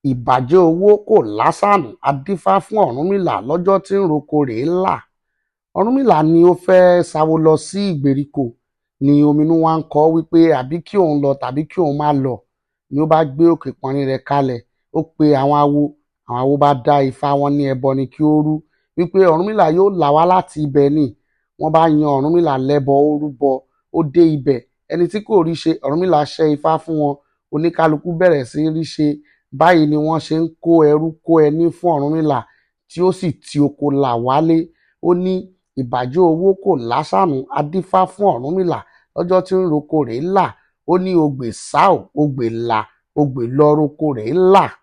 ìbàjẹ́ owó kò lásànù á dífá fún Ọ̀rúnmìlà lọ́jọ́ tí ń roko rèé là. Ọ̀rúnmìlà ni ó fẹ́ sáwó lọ sí ìgbèríko ni ominú wa ń kọ wípé àbí kí òun lọ tàbí kí òun má lọ, ni ó bá gbé òkè pọnrin rẹ̀ kalẹ̀. Ó pe àwọn awo bá dá ifá, wọn ní ẹbọ ni kí ó rú wípé Ọ̀rúnmìlà yóò là wá láti ibẹ̀ ni. Wọ́n bá yan Ọ̀rúnmìlà lẹ́bọ, ó rúbọ, ó dé ibẹ̀. Ẹni tí kò rí ṣe, Ọ̀rúnmìlà ṣẹ́ ifá fún wọn, oníkálukú bẹ̀rẹ̀ sí rí ṣe. Báyìí ni wọ́n ṣe ń kó ẹrú kó ẹní fún Ọ̀rúnmìlà tí ó sì ti oko là wálé. Ó ní ìbàjẹ́ owó kò lásànù á dífá fún Ọ̀rúnmìlà lọ́jọ́ tí ń roko rèé là. Ó ní ogbè sá ò, ogbè là, ogbè lọ roko rèé là.